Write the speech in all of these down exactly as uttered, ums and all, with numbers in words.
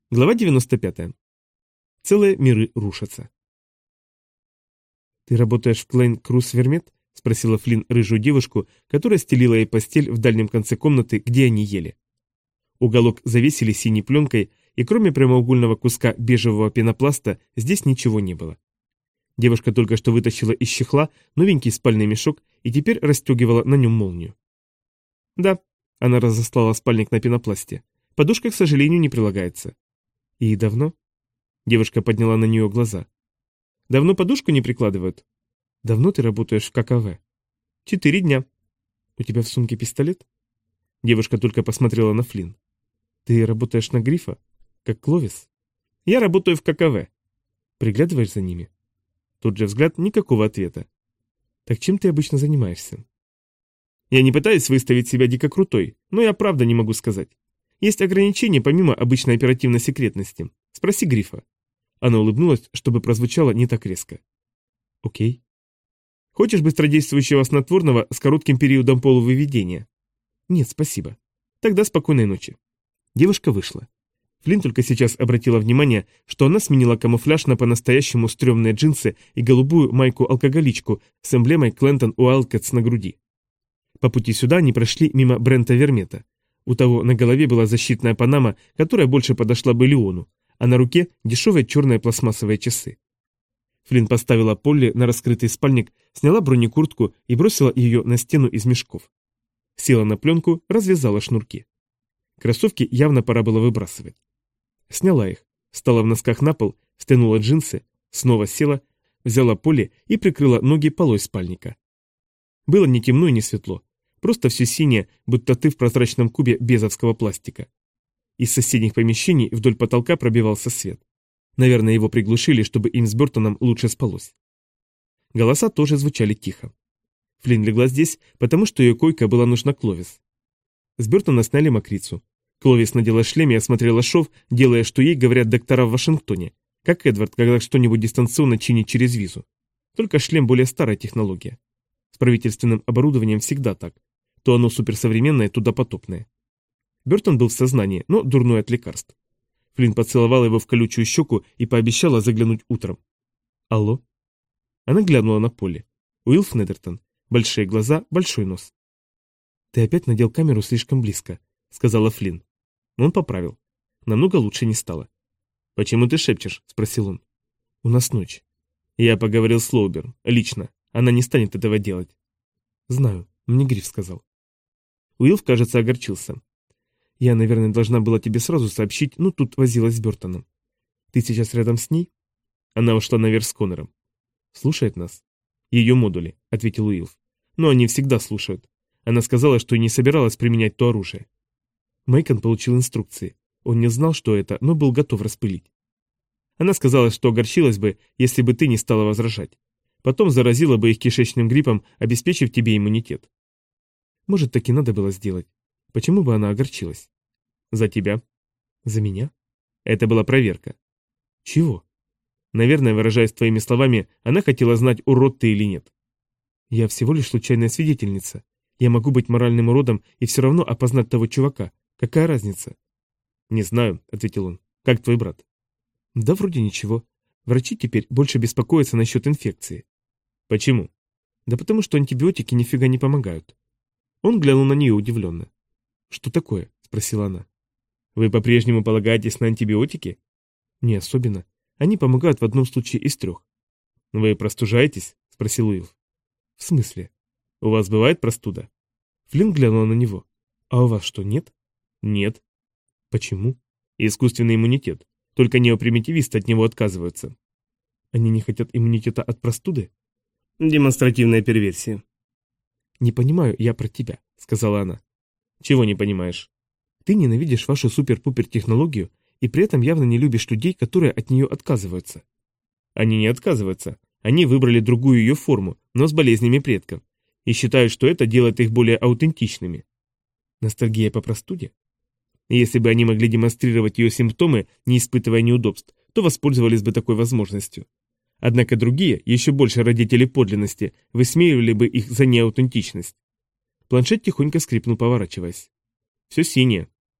Глава девяносто пятая. Целые миры рушатся. «Ты работаешь в Клейн Круз Вермет?» — спросила Флинн рыжую девушку, которая стелила ей постель в дальнем конце комнаты, где они ели. Уголок завесили синей пленкой, и кроме прямоугольного куска бежевого пенопласта здесь ничего не было. Девушка только что вытащила из чехла новенький спальный мешок и теперь расстегивала на нем молнию. «Да», — она разослала спальник на пенопласте, — «подушка, к сожалению, не прилагается». «И давно?» Девушка подняла на нее глаза. «Давно подушку не прикладывают?» «Давно ты работаешь в ККВ?» «Четыре дня». «У тебя в сумке пистолет?» Девушка только посмотрела на Флинн. «Ты работаешь на Грифа? Как Кловис?» «Я работаю в ККВ». «Приглядываешь за ними?» Тот же взгляд, никакого ответа. «Так чем ты обычно занимаешься?» «Я не пытаюсь выставить себя дико крутой, но я правда не могу сказать. Есть ограничения помимо обычной оперативной секретности. Спроси Грифа». Она улыбнулась, чтобы прозвучало не так резко. «Окей». «Хочешь быстродействующего снотворного с коротким периодом полувыведения?» «Нет, спасибо». «Тогда спокойной ночи». Девушка вышла. Флинн только сейчас обратила внимание, что она сменила камуфляж на по-настоящему стрёмные джинсы и голубую майку-алкоголичку с эмблемой Клентон Уайлдкэтс на груди. По пути сюда они прошли мимо Брента Вермета. У того на голове была защитная панама, которая больше подошла бы Леону, а на руке дешевые черные пластмассовые часы. Флинн поставила Полли на раскрытый спальник, сняла бронекуртку и бросила ее на стену из мешков. Села на пленку, развязала шнурки. Кроссовки явно пора было выбрасывать. Сняла их, встала в носках на пол, стянула джинсы, снова села, взяла Полли и прикрыла ноги полой спальника. Было не темно и не светло. Просто все синее, будто ты в прозрачном кубе безовского пластика. Из соседних помещений вдоль потолка пробивался свет. Наверное, его приглушили, чтобы им с Бертоном лучше спалось. Голоса тоже звучали тихо. Флинн легла здесь, потому что ее койка была нужна Кловис. С Бертона сняли мокрицу. Кловис надела шлем и осмотрела шов, делая, что ей говорят доктора в Вашингтоне, как Эдвард, когда что-нибудь дистанционно чинит через визу. Только шлем более старая технология. С правительственным оборудованием всегда так. То оно суперсовременное, то допотопное. Бертон был в сознании, но дурной от лекарств. Флинн поцеловала его в колючую щеку и пообещала заглянуть утром. «Алло?» Она глянула на Полли. Уилл Фнедертон. Большие глаза, большой нос. «Ты опять надел камеру слишком близко», — сказала Флинн. Но он поправил. Намного лучше не стало. «Почему ты шепчешь?» — спросил он. «У нас ночь». «Я поговорил с Лоубер. Лично. Она не станет этого делать». «Знаю. Мне Гриф сказал». Уилл, кажется, огорчился. «Я, наверное, должна была тебе сразу сообщить, но тут возилась с Бертоном. Ты сейчас рядом с ней?» Она ушла наверх с Коннором. «Слушает нас?» «Ее модули», — ответил Уилл. «Но они всегда слушают. Она сказала, что и не собиралась применять то оружие». Мэйкон получил инструкции. Он не знал, что это, но был готов распылить. Она сказала, что огорчилась бы, если бы ты не стала возражать. Потом заразила бы их кишечным гриппом, обеспечив тебе иммунитет. Может, так и надо было сделать. Почему бы она огорчилась? За тебя. За меня? Это была проверка. Чего? Наверное, выражаясь твоими словами, она хотела знать, урод ты или нет. Я всего лишь случайная свидетельница. Я могу быть моральным уродом и все равно опознать того чувака. Какая разница? Не знаю, ответил он. Как твой брат? Да вроде ничего. Врачи теперь больше беспокоятся насчет инфекции. Почему? Да потому что антибиотики нифига не помогают. Он глянул на нее удивленно. «Что такое?» – спросила она. «Вы по-прежнему полагаетесь на антибиотики?» «Не особенно. Они помогают в одном случае из трех». «Вы простужаетесь?» – спросил Уилл. «В смысле?» «У вас бывает простуда?» Флинн глянула на него. «А у вас что, нет?» «Нет». «Почему?» «Искусственный иммунитет. Только неопримитивисты от него отказываются». «Они не хотят иммунитета от простуды?» «Демонстративная перверсия». «Не понимаю я про тебя», — сказала она. «Чего не понимаешь?» «Ты ненавидишь вашу супер-пупер-технологию и при этом явно не любишь людей, которые от нее отказываются». «Они не отказываются. Они выбрали другую ее форму, но с болезнями предков, и считают, что это делает их более аутентичными». «Ностальгия по простуде?» «Если бы они могли демонстрировать ее симптомы, не испытывая неудобств, то воспользовались бы такой возможностью. Однако другие, еще больше родители подлинности, высмеивали бы их за неаутентичность». Планшет тихонько скрипнул, поворачиваясь. «Все синее».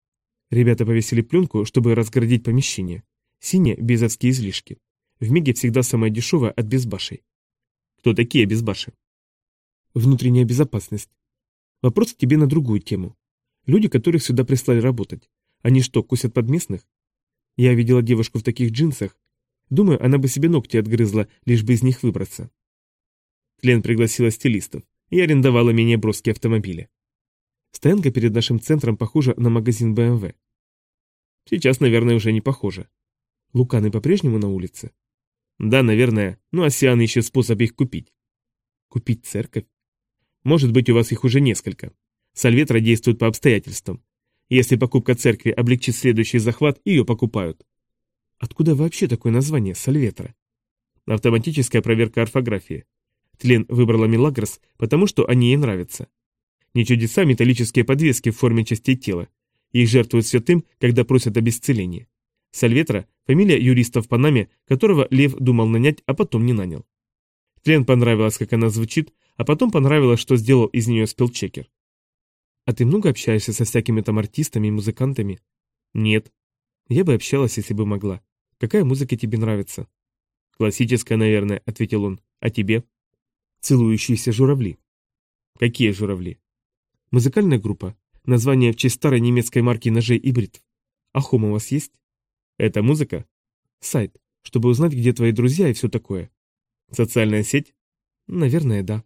Ребята повесили пленку, чтобы разгородить помещение. Синие – безовские излишки. В Меге всегда самое дешевое от безбашей. Кто такие безбаши? Внутренняя безопасность. Вопрос к тебе на другую тему. Люди, которых сюда прислали работать. Они что, косят под местных? Я видела девушку в таких джинсах. Думаю, она бы себе ногти отгрызла, лишь бы из них выбраться. Тлен пригласила стилистов и арендовала менее броские автомобили. Стоянка перед нашим центром похожа на магазин бэ эм вэ. Сейчас, наверное, уже не похоже. Луканы по-прежнему на улице? Да, наверное, но Осиан ищет способ их купить. Купить церковь? Может быть, у вас их уже несколько. Сальветра действует по обстоятельствам. Если покупка церкви облегчит следующий захват, ее покупают. Откуда вообще такое название Сальветра? Автоматическая проверка орфографии. Тлен выбрала Милагрос, потому что они ей нравятся. Не чудеса металлические подвески в форме частей тела. Их жертвуют святым, когда просят об исцелении. Сальветра – фамилия юриста в Панаме, которого Лев думал нанять, а потом не нанял. Тлен понравилось, как она звучит, а потом понравилось, что сделал из нее спелчекер. А ты много общаешься со всякими там артистами и музыкантами? Нет. Я бы общалась, если бы могла. Какая музыка тебе нравится? Классическая, наверное, ответил он. А тебе? Целующиеся журавли. Какие журавли? Музыкальная группа. Название в честь старой немецкой марки ножей и бритв. А хом у вас есть? Это музыка? Сайт, чтобы узнать, где твои друзья и все такое. Социальная сеть? Наверное, да.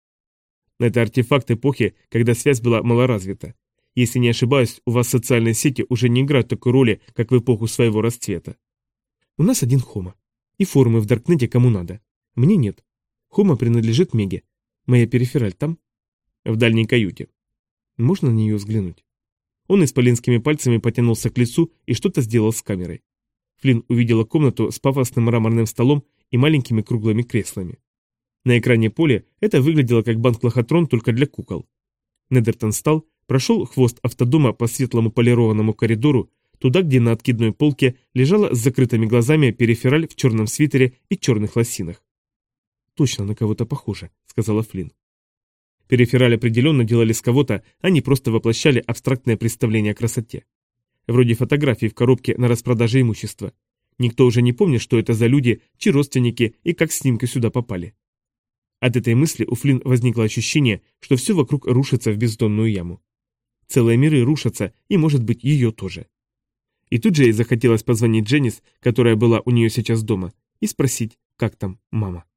Это артефакт эпохи, когда связь была малоразвита. Если не ошибаюсь, у вас социальные сети уже не играют такой роли, как в эпоху своего расцвета. У нас один Хома. И форумы в Даркнете кому надо. Мне нет. Хома принадлежит Меге. Моя перифераль там? В дальней каюте. Можно на нее взглянуть? Он исполинскими пальцами потянулся к лицу и что-то сделал с камерой. Флинн увидела комнату с пафосным мраморным столом и маленькими круглыми креслами. На экране поля это выглядело как банк-лохотрон только для кукол. Недертон встал, прошел хвост автодома по светлому полированному коридору, туда, где на откидной полке лежала с закрытыми глазами перифераль в черном свитере и черных лосинах. «Точно на кого-то похоже», — сказала Флинн. Перифераль определенно делали с кого-то, а не просто воплощали абстрактное представление о красоте. Вроде фотографий в коробке на распродаже имущества. Никто уже не помнит, что это за люди, чьи родственники и как снимки сюда попали. От этой мысли у Флинн возникло ощущение, что все вокруг рушится в бездонную яму. Целые миры рушатся, и, может быть, ее тоже. И тут же ей захотелось позвонить Дженнис, которая была у нее сейчас дома, и спросить, как там мама.